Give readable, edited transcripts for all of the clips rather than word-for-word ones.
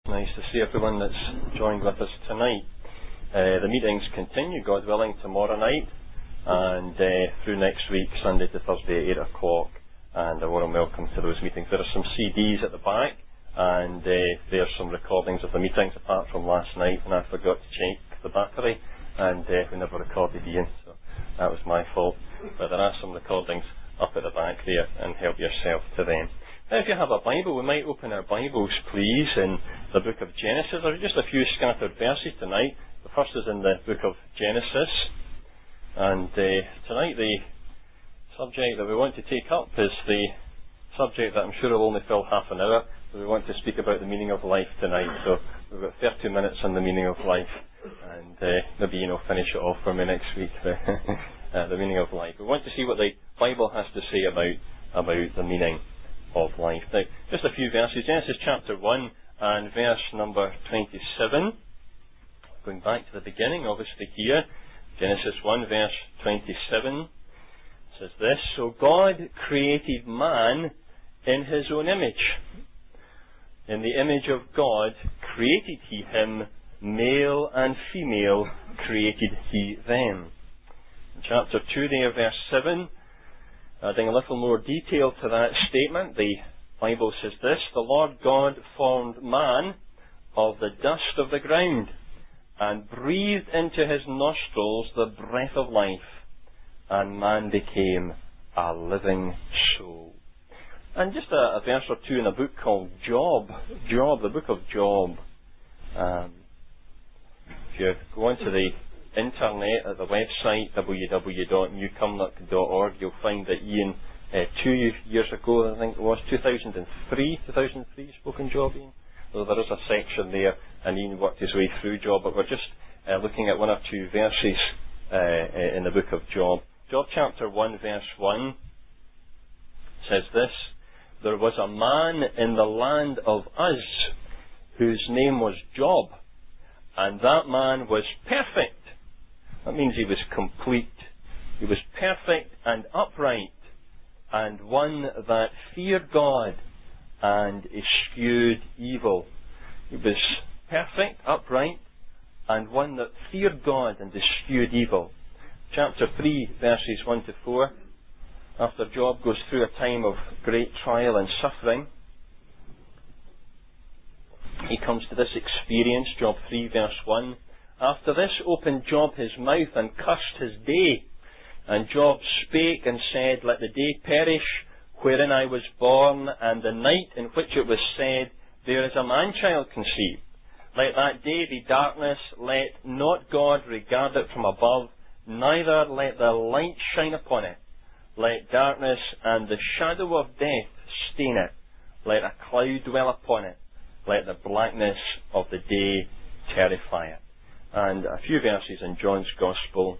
Nice to see everyone that's joined with us tonight. The meetings continue, God willing, tomorrow night and through next week, Sunday to Thursday at 8 o'clock. And a warm welcome to those meetings. There are some CDs at the back, and there are some recordings of the meetings apart from last night when I forgot to check the battery and we never recorded Ian, so that was my fault. But there are some recordings up at the back there, and help yourself to them. Now, if you have a Bible, we might open our Bibles, please, in the book of Genesis. There are just a few scattered verses tonight. The first is in the book of Genesis. And tonight the subject that we want to take up is the subject that I'm sure will only fill half an hour. So we want to speak about the meaning of life tonight. So we've got 30 minutes on the meaning of life. And maybe finish it off for me next week, the meaning of life. We want to see what the Bible has to say about the meaning of life. Now, just a few verses. Genesis chapter 1 and verse number 27. Going back to the beginning, obviously here. Genesis 1 verse 27 says this: So God created man in his own image. In the image of God created he him, male and female created he them. In chapter 2 there, verse 7, adding a little more detail to that statement, the Bible says this: The Lord God formed man of the dust of the ground and breathed into his nostrils the breath of life, and man became a living soul. And just a verse or two in a book called Job, the book of Job. If you go onto the internet at the website www.newcumnock.org, you'll find that Ian 2 years ago, I think it was 2003 spoke in Job, Ian. So there is a section there, and Ian worked his way through Job, but we're just looking at one or two verses in the book of Job. Job chapter 1 verse 1 says this: There was a man in the land of Uz whose name was Job, and that man was perfect. That means he was complete. He was perfect and upright, and one that feared God and eschewed evil. He was perfect, upright, and one that feared God and eschewed evil. Chapter 3, verses 1 to 4. After Job goes through a time of great trial and suffering, he comes to this experience, Job 3, verse 1. After this opened Job his mouth and cursed his day. And Job spake and said, Let the day perish wherein I was born, and the night in which it was said, There is a man-child conceived. Let that day be darkness, let not God regard it from above, neither let the light shine upon it. Let darkness and the shadow of death stain it. Let a cloud dwell upon it. Let the blackness of the day terrify it. And a few verses in John's Gospel.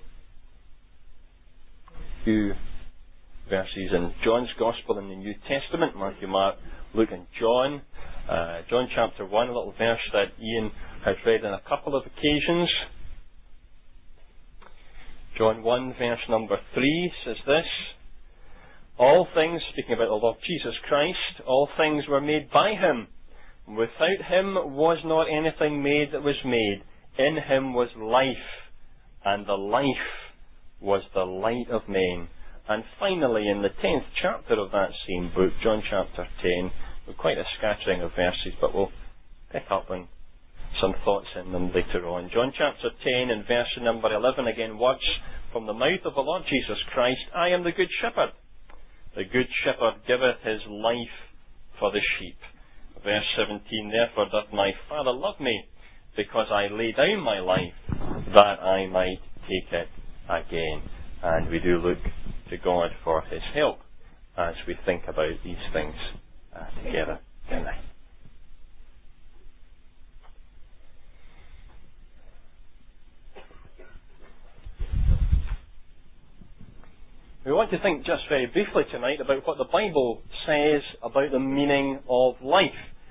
A few verses in John's Gospel in the New Testament: Matthew, Mark, Luke and John. John chapter 1, a little verse that Ian has read on a couple of occasions. John 1 verse number 3 says this: All things, speaking about the Lord Jesus Christ, all things were made by him. Without him was not anything made that was made. In him was life, and the life was the light of men. And finally, in the 10th chapter of that same book, John chapter 10, with quite a scattering of verses, but we'll pick up on some thoughts in them later on. John chapter 10 and verse number 11, again, words from the mouth of the Lord Jesus Christ: I am the good shepherd. The good shepherd giveth his life for the sheep. Verse 17, Therefore doth my Father love me, because I lay down my life, that I might take it again. And we do look to God for his help as we think about these things together tonight. We want to think just very briefly tonight about what the Bible says about the meaning of life.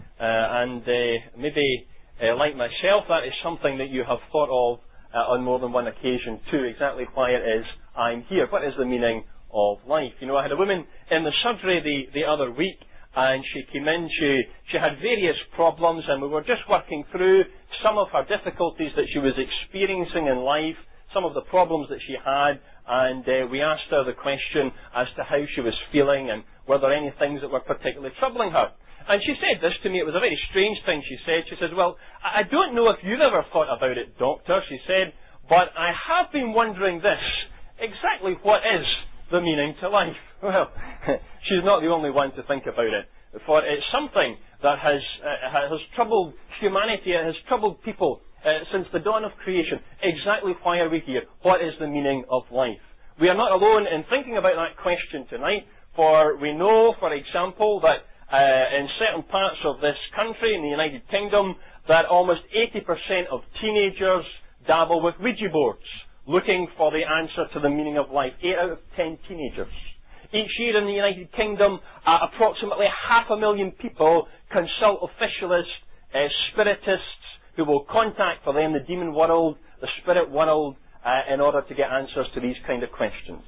Maybe like myself, that is something that you have thought of on more than one occasion too, exactly why it is I'm here. What is the meaning of life? I had a woman in the surgery the other week, and she came in. She had various problems, and we were just working through some of her difficulties that she was experiencing in life, some of the problems that she had, and we asked her the question as to how she was feeling and were there any things that were particularly troubling her. And she said this to me. It was a very strange thing she said. She says, well, I don't know if you've ever thought about it, doctor, she said, but I have been wondering this. Exactly what is the meaning to life? Well, she's not the only one to think about it. For it's something that has troubled humanity. It has troubled people since the dawn of creation. Exactly why are we here? What is the meaning of life? We are not alone in thinking about that question tonight, for we know, for example, that in certain parts of this country, in the United Kingdom, that almost 80% of teenagers dabble with Ouija boards, looking for the answer to the meaning of life. 8 out of 10 teenagers. Each year in the United Kingdom, approximately 500,000 people consult officialists, spiritists, who will contact for them the demon world, the spirit world, in order to get answers to these kind of questions.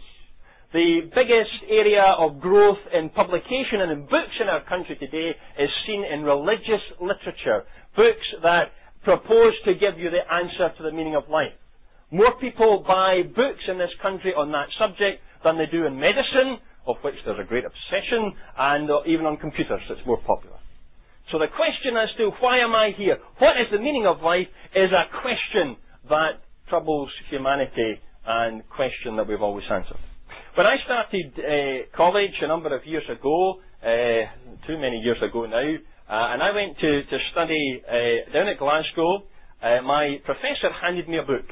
The biggest area of growth in publication and in books in our country today is seen in religious literature. Books that propose to give you the answer to the meaning of life. More people buy books in this country on that subject than they do in medicine, of which there's a great obsession, and even on computers, it's more popular. So the question as to why am I here, what is the meaning of life, is a question that troubles humanity and question that we've always answered. When I started college a number of years ago, too many years ago now, and I went to study down at Glasgow, my professor handed me a book.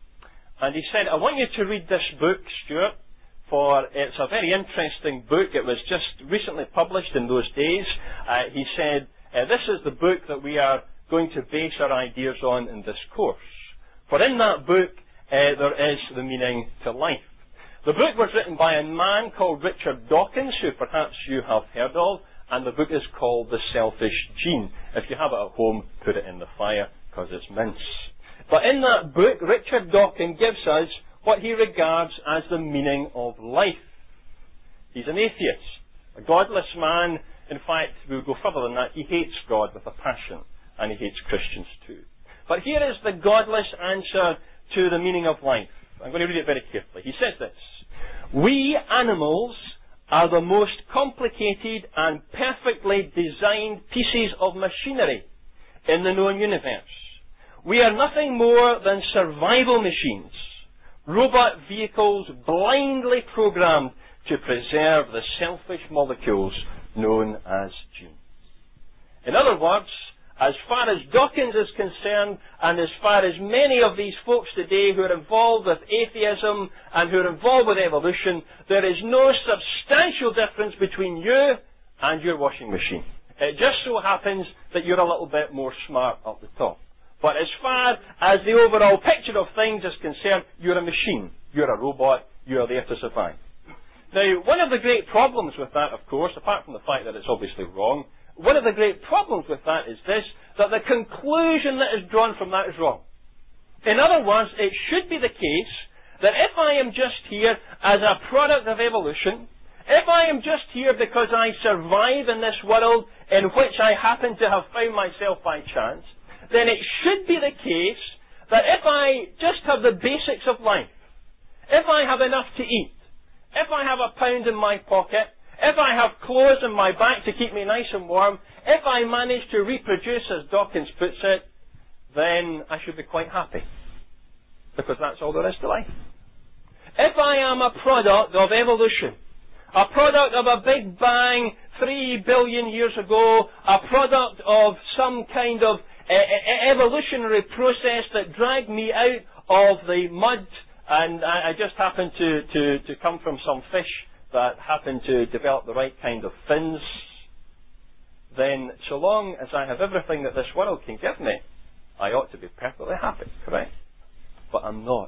And he said, I want you to read this book, Stuart, for it's a very interesting book. It was just recently published in those days. He said, this is the book that we are going to base our ideas on in this course. For in that book, there is the meaning to life. The book was written by a man called Richard Dawkins, who perhaps you have heard of, and the book is called The Selfish Gene. If you have it at home, put it in the fire, because it's mince. But in that book, Richard Dawkins gives us what he regards as the meaning of life. He's an atheist, a godless man. In fact, we'll go further than that. He hates God with a passion, and he hates Christians too. But here is the godless answer to the meaning of life. I'm going to read it very carefully. He says this: we animals are the most complicated and perfectly designed pieces of machinery in the known universe. We are nothing more than survival machines, robot vehicles blindly programmed to preserve the selfish molecules known as genes. In other words, as far as Dawkins is concerned, and as far as many of these folks today who are involved with atheism and who are involved with evolution, there is no substantial difference between you and your washing machine. It just so happens that you're a little bit more smart up the top. But as far as the overall picture of things is concerned, you're a machine. You're a robot. You're there to survive. Now, one of the great problems with that, of course, apart from the fact that it's obviously wrong, one of the great problems with that is this, that the conclusion that is drawn from that is wrong. In other words, it should be the case that if I am just here as a product of evolution, if I am just here because I survive in this world in which I happen to have found myself by chance, then it should be the case that if I just have the basics of life, if I have enough to eat, if I have £1 in my pocket, if I have clothes on my back to keep me nice and warm, if I manage to reproduce, as Dawkins puts it, then I should be quite happy. Because that's all there is to life. If I am a product of evolution, a product of a big bang 3 billion years ago, a product of some kind of evolutionary process that dragged me out of the mud, and I just happened to come from some fish that happened to develop the right kind of fins, then so long as I have everything that this world can give me, I ought to be perfectly happy, correct? But I'm not.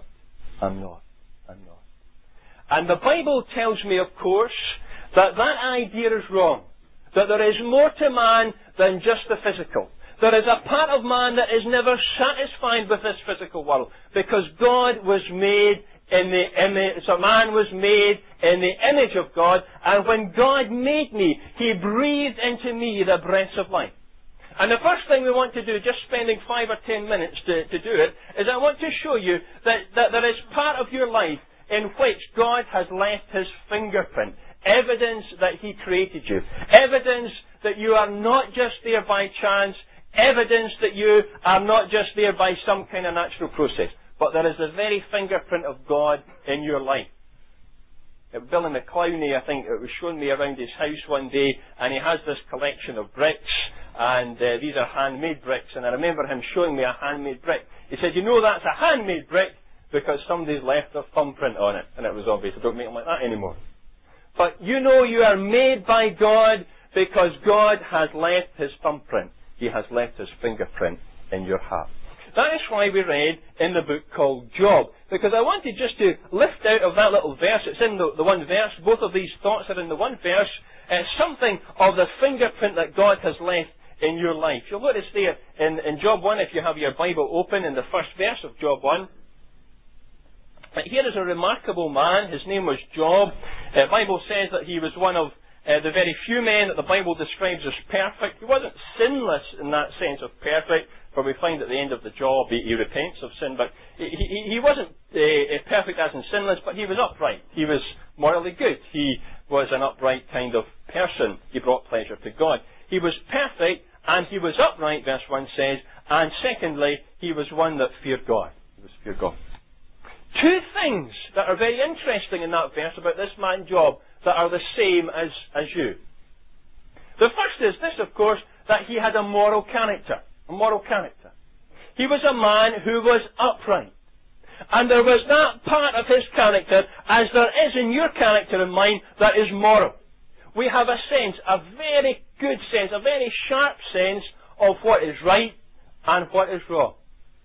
And the Bible tells me, of course, that that idea is wrong. That there is more to man than just the physical. There is a part of man that is never satisfied with this physical world, because God was made in the image, so man was made in the image of God, and when God made me, He breathed into me the breath of life. And the first thing we want to do, just spending 5 or 10 minutes to do it, is I want to show you that there is part of your life in which God has left His fingerprint, evidence that He created you, evidence that you are not just there by chance, evidence that you are not just there by some kind of natural process, but there is the very fingerprint of God in your life. Billy McClowney, I think, it was showing me around his house one day, and he has this collection of bricks, and these are handmade bricks, and I remember him showing me a handmade brick. He said, you know that's a handmade brick because somebody's left their thumbprint on it, and it was obvious. I don't make them like that anymore. But you know you are made by God because God has left His thumbprint. He has left His fingerprint in your heart. That is why we read in the book called Job. Because I wanted just to lift out of that little verse, it's in the one verse, both of these thoughts are in the one verse, something of the fingerprint that God has left in your life. You'll notice there in Job 1, if you have your Bible open, in the first verse of Job 1, here is a remarkable man. His name was Job. The Bible says that he was one of the very few men that the Bible describes as perfect. He wasn't sinless in that sense of perfect, for we find at the end of the Job he repents of sin, but he wasn't perfect as in sinless, but he was upright. He was morally good. He was an upright kind of person. He brought pleasure to God. He was perfect and he was upright, verse 1 says, and secondly, he was one that feared God. He was feared God. Two things that are very interesting in that verse about this man Job that are the same as you. The first is this, of course, that he had a moral character. A moral character. He was a man who was upright. And there was that part of his character, as there is in your character and mine, that is moral. We have a sense, a very good sense, a very sharp sense of what is right and what is wrong.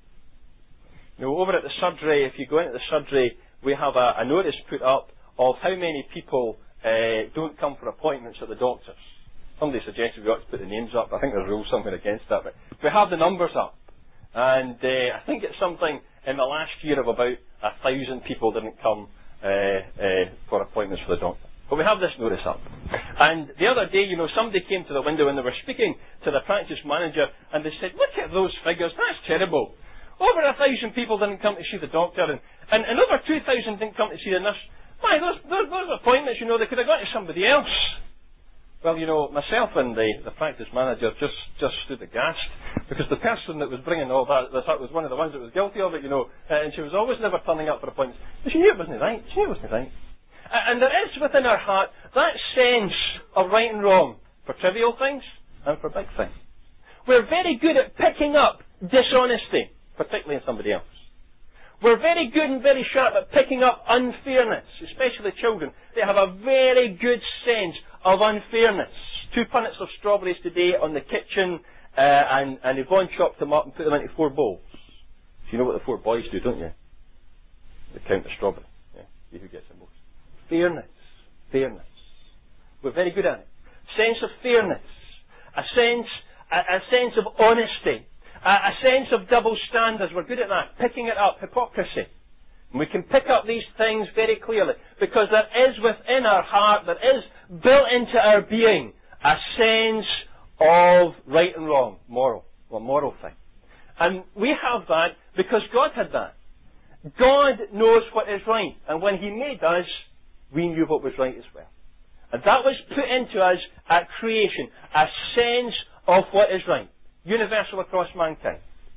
You know, over at the surgery, if you go into the surgery, we have a notice put up of how many people don't come for appointments at the doctors. Somebody suggested we ought to put the names up. I think there's rules somewhere against that, but we have the numbers up. And I think it's something in the last year of about 1,000 people didn't come for appointments for the doctor. But we have this notice up. And the other day, you know, somebody came to the window and they were speaking to the practice manager and they said, look at those figures, that's terrible. Over 1,000 people didn't come to see the doctor and over 2,000 didn't come to see the nurse. Why, those appointments, you know, they could have gone to somebody else. Well, you know, myself and the practice manager just stood aghast because the person that was bringing all that was one of the ones that was guilty of it, you know, and she was always never turning up for appointments. But she knew it wasn't right. She knew it wasn't right. And there is within our heart that sense of right and wrong for trivial things and for big things. We're very good at picking up dishonesty, particularly in somebody else. We're very good and very sharp at picking up unfairness, especially children. They have a very good sense of unfairness. 2 punnets of strawberries today on the kitchen, and Yvonne chopped them up and put them into 4 bowls. So you know what the 4 boys do, don't you? They count the strawberry. Yeah, see who gets the most. Fairness. Fairness. We're very good at it. Sense of fairness. A sense of honesty. A sense of double standards. We're good at that. Picking it up. Hypocrisy. And we can pick up these things very clearly because there is within our heart, there is built into our being a sense of right and wrong, moral thing. And we have that because God had that. God knows what is right. And when He made us, we knew what was right as well. And that was put into us at creation, a sense of what is right. Universal across mankind.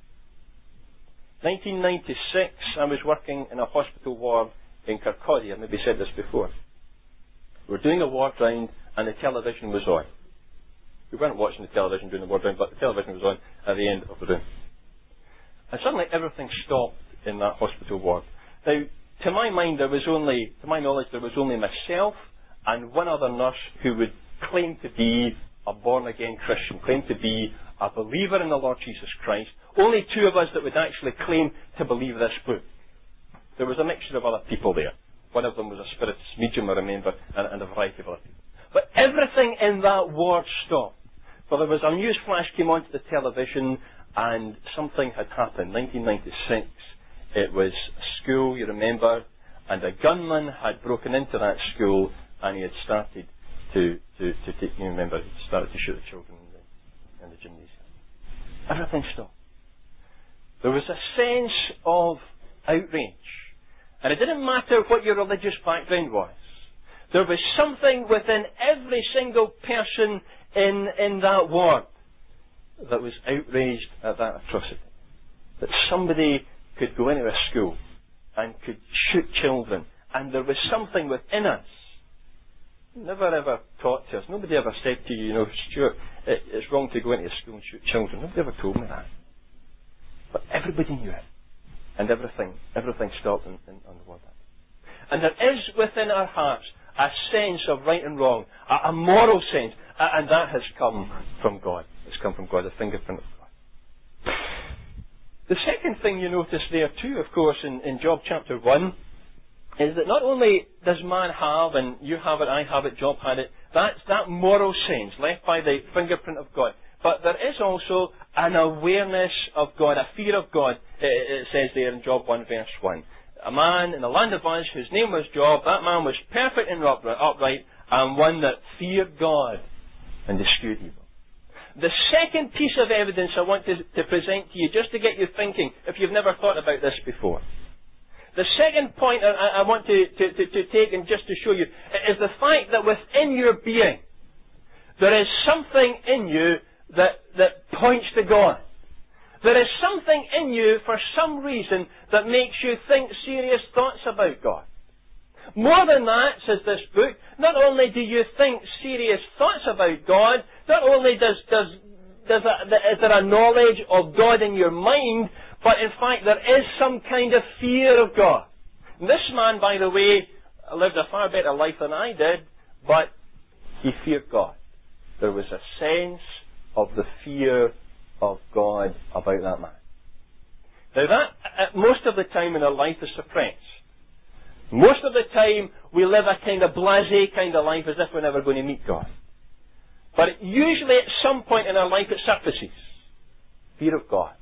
1996, I was working in a hospital ward in Kirkcaldy. I've maybe said this before. We were doing a ward round and the television was on. We weren't watching the television during the ward round, but the television was on at the end of the room. And suddenly everything stopped in that hospital ward. Now, to my knowledge, there was only myself and one other nurse who would claim to be a born-again Christian, claim to be a believer in the Lord Jesus Christ. Only 2 of us that would actually claim to believe this book. There was a mixture of other people there. One of them was a spiritist medium, I remember, and a variety of other people. But everything in that ward stopped. For there was a news flash came onto the television and something had happened. 1996. It was school, you remember, And a gunman had broken into that school, and he had started to take, you remember, he started to shoot the children in the gymnasium. Everything stopped. There was a sense of outrage. And it didn't matter what your religious background was. There was something within every single person in that ward that was outraged at that atrocity. That somebody could go into a school and could shoot children, and there was something within us. Never ever taught to us. Nobody ever said to you, Stuart, it's wrong to go into a school and shoot children. Nobody ever told me that. But everybody knew it. And everything stopped on the word. And there is within our hearts a sense of right and wrong, a moral sense, and that has come from God. It's come from God, the fingerprint of God. The second thing you notice there too, of course, in Job chapter 1, is that not only does man have, and you have it, I have it, Job had it, that's that moral sense left by the fingerprint of God. But there is also an awareness of God, a fear of God. It says there in Job 1 verse 1. A man in the land of Uz whose name was Job, that man was perfect and upright, and one that feared God and eschewed evil. The second piece of evidence I want to present to you, just to get you thinking, if you've never thought about this before. The second point I want to take and just to show you is the fact that within your being, there is something in you that points to God. There is something in you, for some reason, that makes you think serious thoughts about God. More than that, says this book, not only do you think serious thoughts about God, not only is there a knowledge of God in your mind, but in fact there is some kind of fear of God. And this man, by the way, lived a far better life than I did, but he feared God. There was a sense of the fear of God about that man. Now that, most of the time in our life, is suppressed. Most of the time we live a kind of blasé kind of life as if we're never going to meet God. But usually at some point in our life it surfaces. Fear of God.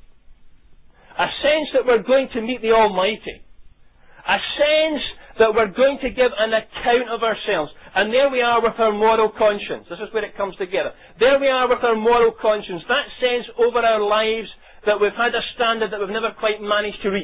A sense that we're going to meet the Almighty. A sense that we're going to give an account of ourselves. And there we are with our moral conscience. This is where it comes together. There we are with our moral conscience. That sense over our lives that we've had a standard that we've never quite managed to reach.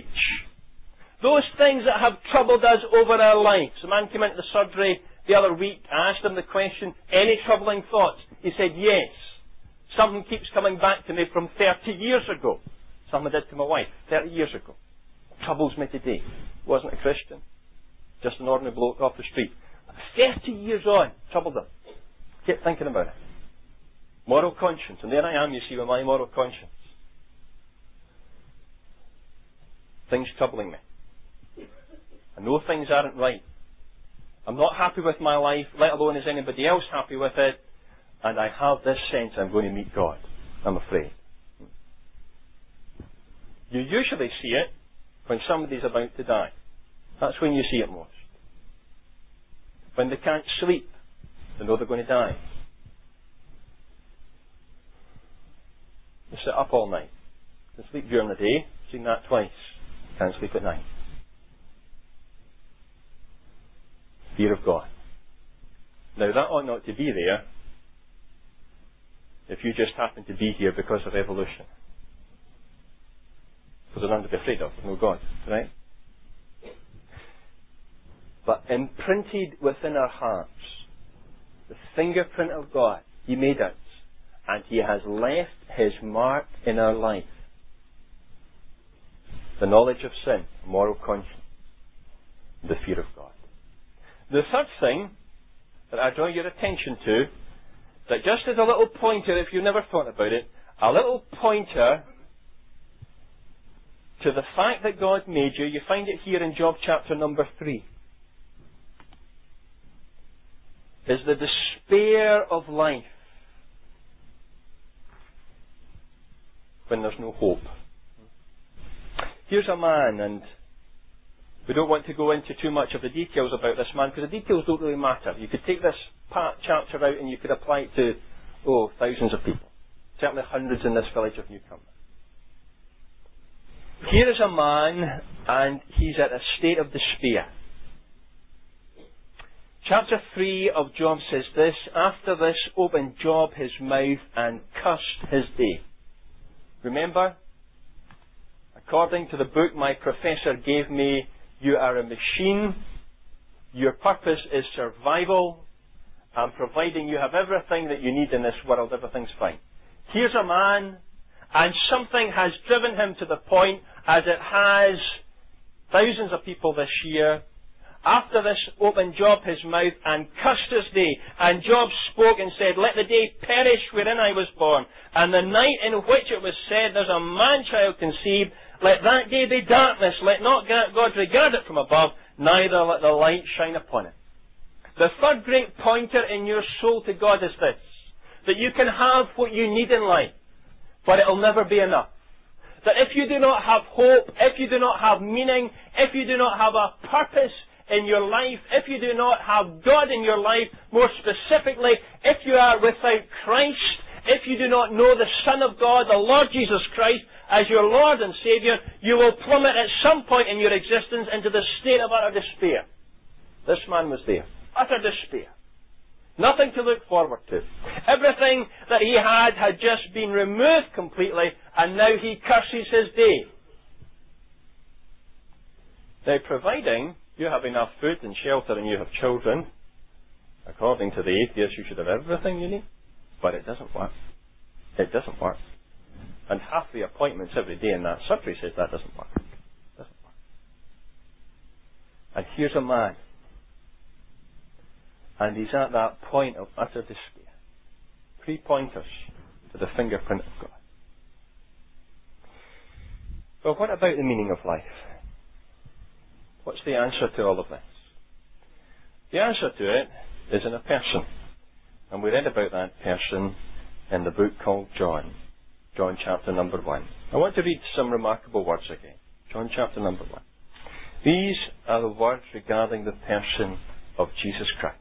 Those things that have troubled us over our lives. A man came into the surgery the other week. I asked him the question, any troubling thoughts? He said, yes. Something keeps coming back to me from 30 years ago. Something I did to my wife 30 years ago. It troubles me today. Wasn't a Christian. Just an ordinary bloke off the street. 30 years on, troubled him. Kept thinking about it. Moral conscience. And there I am, you see, with my moral conscience. Things troubling me. I know things aren't right. I'm not happy with my life, let alone is anybody else happy with it. And I have this sense I'm going to meet God. I'm afraid. You usually see it when somebody's about to die. That's when you see it most. When they can't sleep, they know they're going to die. They sit up all night. They sleep during the day. Seen that twice. Can't sleep at night. Fear of God. Now that ought not to be there if you just happen to be here because of evolution. Because there's nothing to be afraid of. There's no God. Right? But imprinted within our hearts, the fingerprint of God, He made us, and He has left His mark in our life. The knowledge of sin, moral conscience, the fear of God. The third thing that I draw your attention to, that just as a little pointer, if you've never thought about it, a little pointer to the fact that God made you, you find it here in Job chapter number 3. Is the despair of life when there's no hope. Here's a man, and we don't want to go into too much of the details about this man, because the details don't really matter. You could take this chapter out and you could apply it to, thousands of people. Certainly hundreds in this village of Newcomer. Here is a man, and he's at a state of despair. Chapter 3 of Job says this: after this opened Job his mouth and cursed his day. Remember, according to the book my professor gave me, you are a machine, your purpose is survival, and providing you have everything that you need in this world, everything's fine. Here's a man, and something has driven him to the point, as it has thousands of people this year. After this opened Job his mouth and cursed his day. And Job spoke and said, let the day perish wherein I was born, and the night in which it was said, there's a man-child conceived. Let that day be darkness. Let not God regard it from above, neither let the light shine upon it. The third great pointer in your soul to God is this: that you can have what you need in life, but it'll never be enough. That if you do not have hope, if you do not have meaning, if you do not have a purpose in your life, if you do not have God in your life, more specifically, if you are without Christ, if you do not know the Son of God, the Lord Jesus Christ, as your Lord and Saviour, you will plummet at some point in your existence into the state of utter despair. This man was there. Utter despair. Nothing to look forward to. Everything that he had just been removed completely, and now he curses his day. Now, providing you have enough food and shelter and you have children, according to the atheist, you should have everything you need. But it doesn't work. It doesn't work. And half the appointments every day in that surgery says that doesn't work. It doesn't work. And here's a man, and he's at that point of utter despair. 3 pointers to the fingerprint of God. Well, what about the meaning of life? What's the answer to all of this? The answer to it is in a person. And we read about that person in the book called John. John chapter number 1. I want to read some remarkable words again. John chapter number 1. These are the words regarding the person of Jesus Christ.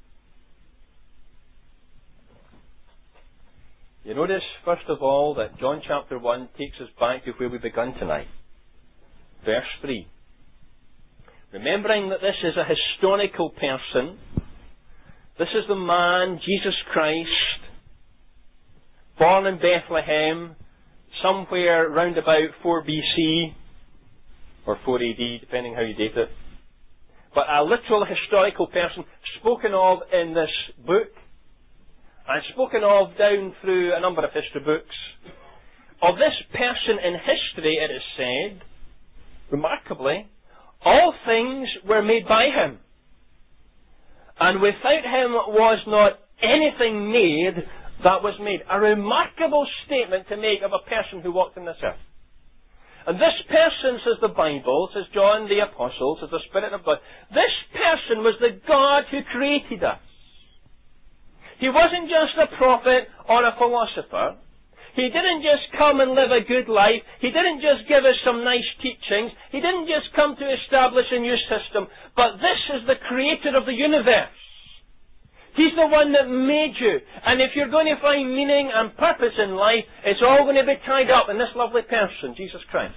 You notice, first of all, that John chapter 1 takes us back to where we begun tonight. Verse 3. Remembering that this is a historical person, this is the man, Jesus Christ, born in Bethlehem, somewhere round about 4 BC, or 4 AD, depending how you date it. But a literal historical person spoken of in this book, and spoken of down through a number of history books. Of this person in history, it is said, remarkably, all things were made by him, and without him was not anything made that was made. A remarkable statement to make of a person who walked on this earth. And this person, says the Bible, says John the Apostle, says the Spirit of God, this person was the God who created us. He wasn't just a prophet or a philosopher. He didn't just come and live a good life. He didn't just give us some nice teachings. He didn't just come to establish a new system. But this is the creator of the universe. He's the one that made you. And if you're going to find meaning and purpose in life, it's all going to be tied up in this lovely person, Jesus Christ.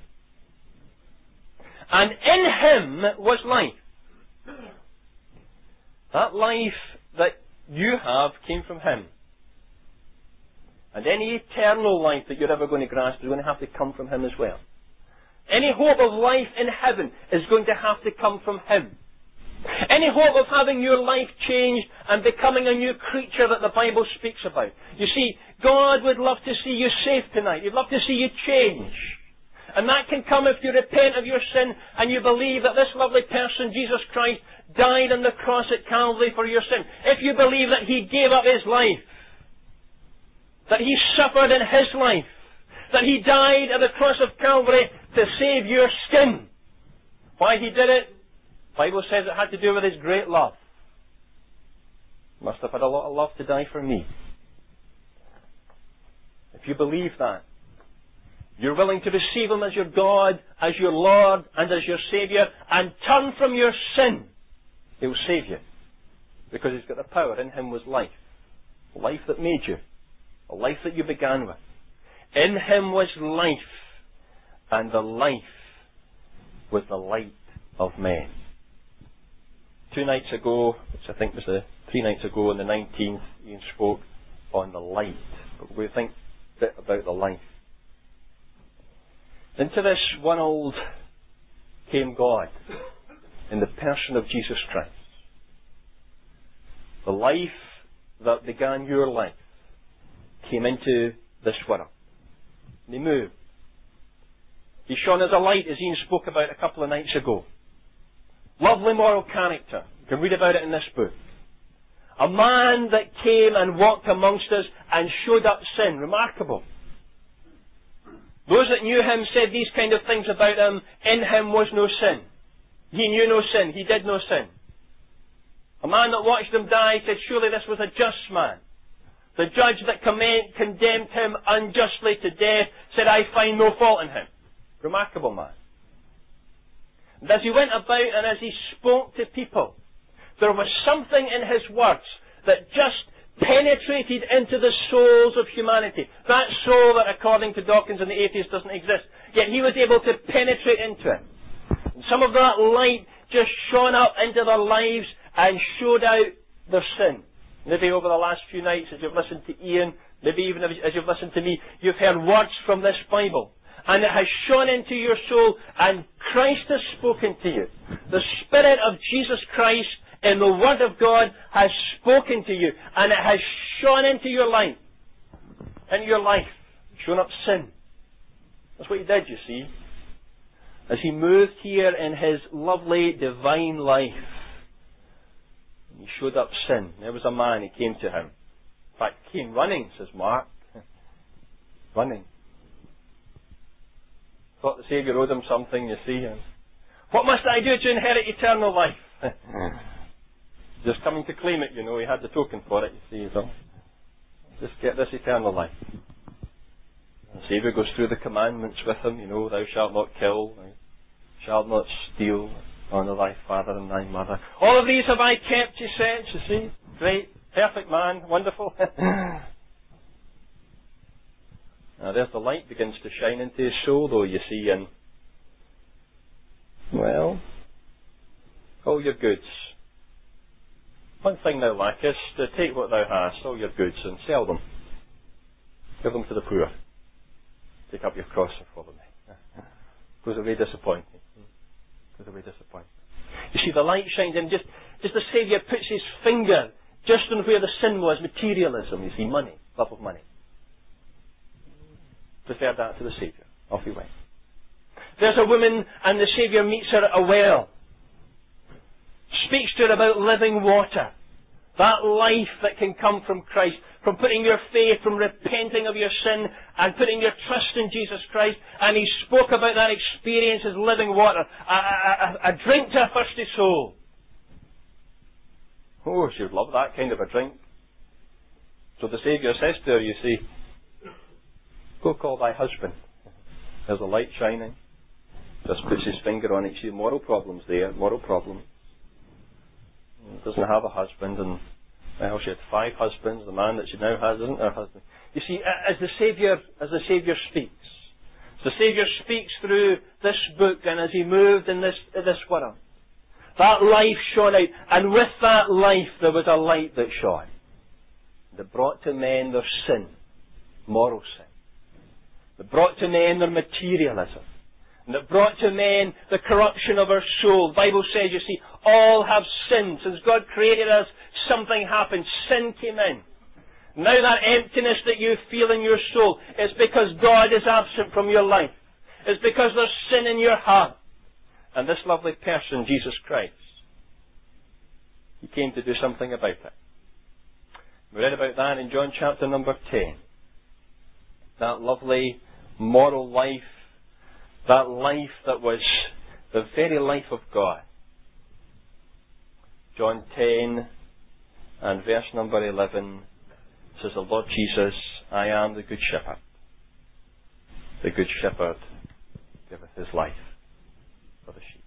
And in him was life. That life that you have came from him. And any eternal life that you're ever going to grasp is going to have to come from him as well. Any hope of life in heaven is going to have to come from him. Any hope of having your life changed and becoming a new creature that the Bible speaks about. You see, God would love to see you saved tonight. He'd love to see you change. And that can come if you repent of your sin and you believe that this lovely person, Jesus Christ, died on the cross at Calvary for your sin. If you believe that he gave up his life, that he suffered in his life, that he died at the cross of Calvary to save your skin. Why he did it? The Bible says it had to do with his great love. He must have had a lot of love to die for me. If you believe that, you're willing to receive him as your God, as your Lord, and as your Saviour, and turn from your sin, he'll save you. Because he's got the power. In him was life. Life that made you. A life that you began with. In him was life, and the life was the light of men. 2 nights ago, which I think was 3 nights ago, on the 19th, Ian spoke on the light. But we think a bit about the life. Into this world came God in the person of Jesus Christ. The life that began your life came into this world. And He moved. He shone as a light, as Ian spoke about a couple of nights ago. Lovely moral character. You can read about it in this book. A man that came and walked amongst us and showed up sin. Remarkable. Those that knew Him said these kind of things about Him. In Him was no sin. He knew no sin. He did no sin. A man that watched Him die said, surely this was a just man. The judge that condemned Him unjustly to death said, I find no fault in Him. Remarkable man. And as He went about and as He spoke to people, there was something in His words that just penetrated into the souls of humanity. That soul that, according to Dawkins and the atheists, doesn't exist. Yet He was able to penetrate into it. And some of that light just shone up into their lives and showed out their sin. Maybe over the last few nights, as you've listened to Ian, maybe even as you've listened to me, you've heard words from this Bible. And it has shone into your soul, and Christ has spoken to you. The Spirit of Jesus Christ in the Word of God has spoken to you, and it has shone into your life, shown up sin. That's what He did, you see. As He moved here in His lovely divine life, He showed up sin. There was a man, he came to Him. In fact, came running, says Mark. Running. Thought the Saviour owed him something, you see. What must I do to inherit eternal life? Just coming to claim it, you know. He had the token for it, you see. So just get this eternal life. The Saviour goes through the commandments with him, you know. Thou shalt not kill, thou shalt not steal, honour thy father and thy mother. All of these have I kept, he said, you see. Great, perfect man, wonderful. Now there's the light begins to shine into his soul, though, you see, and, well, all your goods. One thing thou lackest, take what thou hast, all your goods, and sell them. Give them to the poor. Take up your cross and follow me. Goes away disappointed. Goes away disappointed. You see, the light shines in, just the Saviour puts His finger just on where the sin was, materialism, you see, money, love of money. Preferred that to the Saviour. Off He went. There's a woman and the Saviour meets her at a well. Speaks to her about living water. That life that can come from Christ. From putting your faith, from repenting of your sin and putting your trust in Jesus Christ. And He spoke about that experience as living water. A drink to a thirsty soul. Oh, she would love that kind of a drink. So the Saviour says to her, you see, go call thy husband. There's a light shining. Just puts his finger on it. See, moral problems there. Moral problems. Doesn't have a husband, and well, she had 5 husbands. The man that she now has isn't her husband. You see, as the Saviour speaks, the Saviour speaks through this book, and as He moved in this world, that life shone out, and with that life there was a light that shone. That brought to men their sin, moral sin. That brought to men their materialism. And that brought to men the corruption of our soul. The Bible says, you see, all have sinned. Since God created us, something happened. Sin came in. Now that emptiness that you feel in your soul is because God is absent from your life. It's because there's sin in your heart. And this lovely person, Jesus Christ, He came to do something about it. We read about that in John chapter number 10. That lovely moral life, that life that was the very life of God. John 10 and verse number 11 says, the Lord Jesus, I am the good shepherd. The good shepherd giveth his life for the sheep.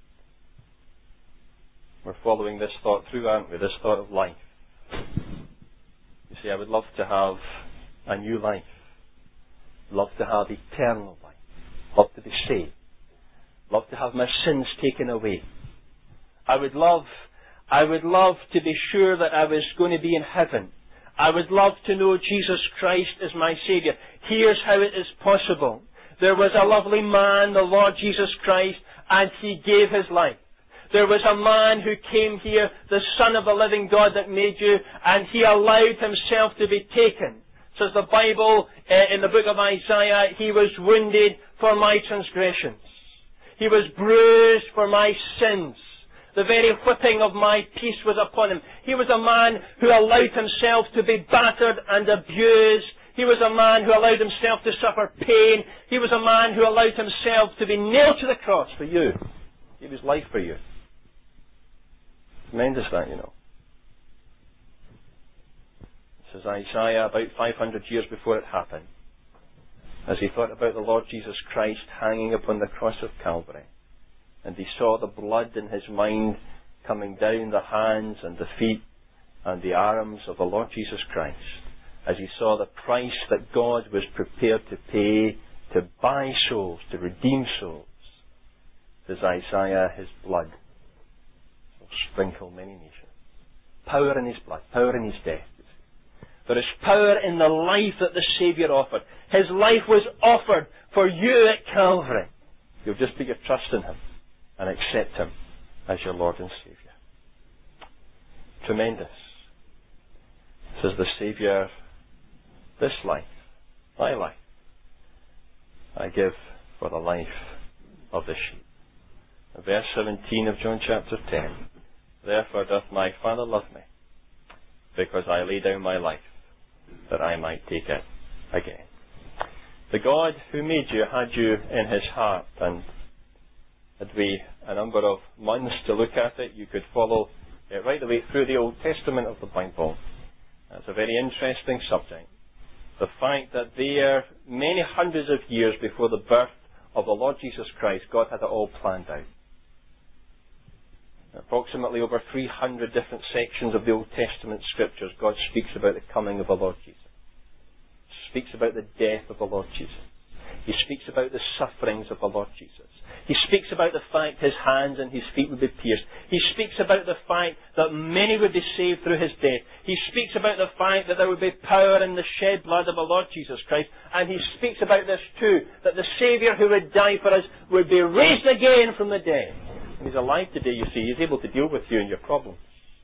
We're following this thought through, aren't we? This thought of life. You see, I would love to have a new life. Love to have eternal life. Love to be saved. Love to have my sins taken away. I would love I would love to be sure that I was going to be in heaven. I would love to know Jesus Christ as my Saviour. Here's how it is possible. There was a lovely man, the Lord Jesus Christ, and He gave His life. There was a man who came here, the Son of the living God that made you, and He allowed Himself to be taken. Says the Bible in the book of Isaiah, He was wounded for my transgressions. He was bruised for my sins. The very whipping of my peace was upon Him. He was a man who allowed himself to be battered and abused. He was a man who allowed himself to suffer pain. He was a man who allowed himself to be nailed to the cross for you. He gave His life for you. Tremendous that, you know. This is Isaiah about 500 years before it happened. As he thought about the Lord Jesus Christ hanging upon the cross of Calvary. And he saw the blood in his mind coming down the hands and the feet and the arms of the Lord Jesus Christ. As he saw the price that God was prepared to pay to buy souls, to redeem souls. Says Isaiah, His blood will sprinkle many nations. Power in His blood, power in His death. There is power in the life that the Saviour offered. His life was offered for you at Calvary. You'll just put your trust in Him and accept Him as your Lord and Saviour. Tremendous. Says the Saviour, this life, my life, I give for the life of the sheep. In verse 17 of John chapter 10, therefore doth my Father love me, because I lay down my life, that I might take it again. The God who made you had you in His heart, and had we a number of months to look at it, you could follow it right the way through the Old Testament of the Bible. It's a very interesting subject. The fact that there, many hundreds of years before the birth of the Lord Jesus Christ, God had it all planned out. Approximately over 300 different sections of the Old Testament scriptures, God speaks about the coming of the Lord Jesus. He speaks about the death of the Lord Jesus. He speaks about the sufferings of the Lord Jesus. He speaks about the fact His hands and His feet would be pierced. He speaks about the fact that many would be saved through His death. He speaks about the fact that there would be power in the shed blood of the Lord Jesus Christ. And He speaks about this too, that the Saviour who would die for us would be raised again from the dead. And He's alive today, you see. He's able to deal with you and your problems.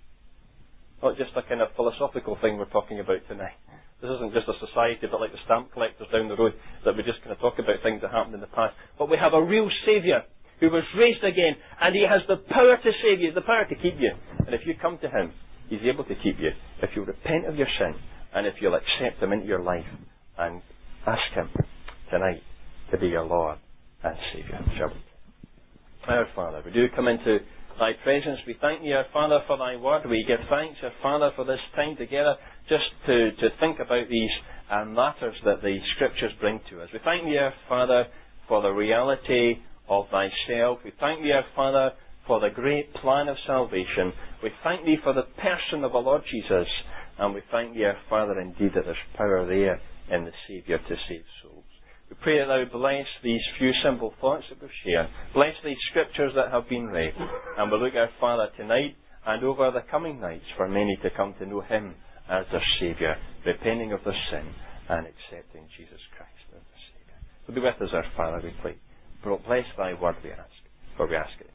Not just a kind of philosophical thing we're talking about tonight. This isn't just a society but like the stamp collectors down the road that we just kind of talk about things that happened in the past. But we have a real Saviour who was raised again, and He has the power to save you, the power to keep you. And if you come to Him, He's able to keep you. If you repent of your sin, and if you'll accept Him into your life, and ask Him tonight to be your Lord and Saviour. Shall we? Our Father, we do come into Thy presence. We thank Thee, our Father, for Thy word. We give thanks, our Father, for this time together just to think about these matters that the Scriptures bring to us. We thank Thee, our Father, for the reality of Thyself. We thank Thee, our Father, for the great plan of salvation. We thank Thee for the person of the Lord Jesus. And we thank Thee, our Father, indeed, that there's power there in the Saviour to save souls. We pray that Thou bless these few simple thoughts that we've shared. Bless these Scriptures that have been read. And we look, our Father, tonight and over the coming nights for many to come to know Him as their Saviour, repenting of their sin and accepting Jesus Christ as their Saviour. So be with us, our Father, we pray. Bless Thy word, we ask. For we ask it